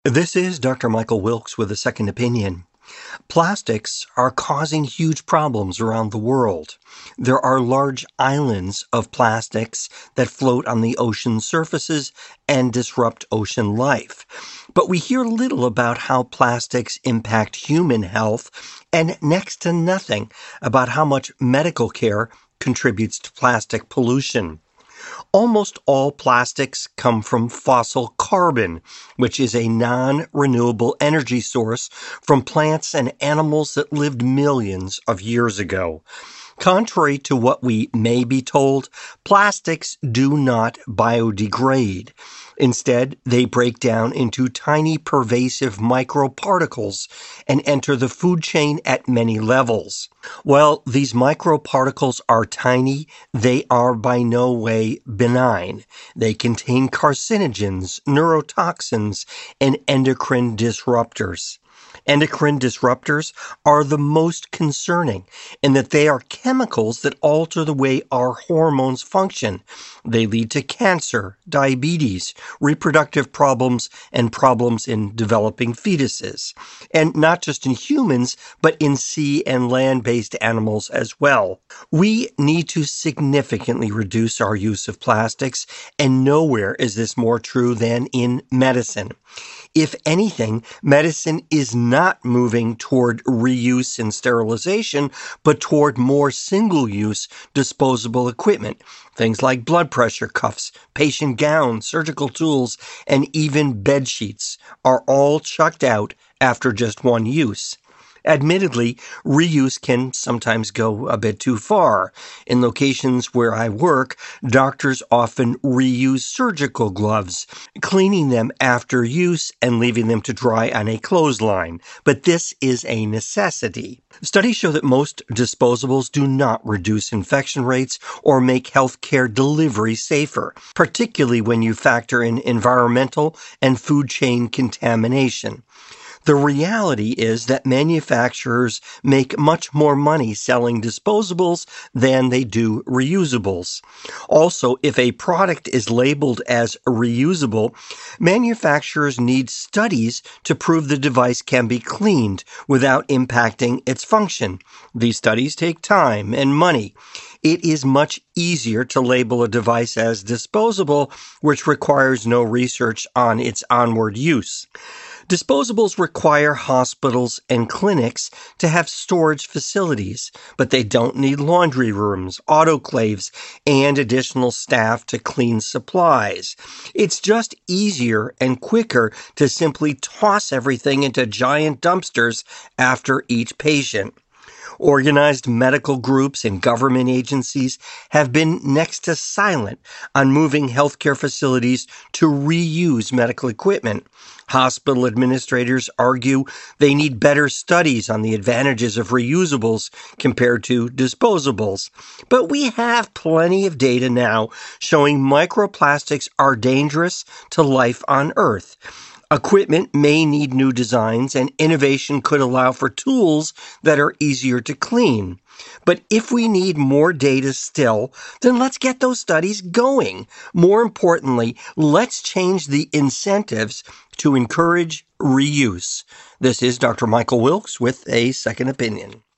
This is Dr. Michael Wilkes with a second opinion. Plastics are causing huge problems around the world. There are large islands of plastics that float on the ocean surfaces and disrupt ocean life. But we hear little about how plastics impact human health and next to nothing about how much medical care contributes to plastic pollution. Almost all plastics come from fossil carbon, which is a non-renewable energy source from plants and animals that lived millions of years ago. Contrary to what we may be told, plastics do not biodegrade. Instead, they break down into tiny pervasive microparticles and enter the food chain at many levels. While these microparticles are tiny, they are by no way benign. They contain carcinogens, neurotoxins, and endocrine disruptors. Endocrine disruptors are the most concerning in that they are chemicals that alter the way our hormones function. They lead to cancer, diabetes, reproductive problems, and problems in developing fetuses. And not just in humans, but in sea and land-based animals as well. We need to significantly reduce our use of plastics, and nowhere is this more true than in medicine. If anything, medicine is not moving toward reuse and sterilization, but toward more single-use disposable equipment. Things like blood pressure cuffs, patient gowns, surgical tools, and even bed sheets are all chucked out after just one use. Admittedly, reuse can sometimes go a bit too far. In locations where I work, doctors often reuse surgical gloves, cleaning them after use and leaving them to dry on a clothesline. But this is a necessity. Studies show that most disposables do not reduce infection rates or make healthcare delivery safer, particularly when you factor in environmental and food chain contamination. The reality is that manufacturers make much more money selling disposables than they do reusables. Also, if a product is labeled as reusable, manufacturers need studies to prove the device can be cleaned without impacting its function. These studies take time and money. It is much easier to label a device as disposable, which requires no research on its onward use. Disposables require hospitals and clinics to have storage facilities, but they don't need laundry rooms, autoclaves, and additional staff to clean supplies. It's just easier and quicker to simply toss everything into giant dumpsters after each patient. Organized medical groups and government agencies have been next to silent on moving healthcare facilities to reuse medical equipment. Hospital administrators argue they need better studies on the advantages of reusables compared to disposables. But we have plenty of data now showing microplastics are dangerous to life on Earth. Equipment may need new designs, and innovation could allow for tools that are easier to clean. But if we need more data still, then let's get those studies going. More importantly, let's change the incentives to encourage reuse. This is Dr. Michael Wilkes with a second opinion.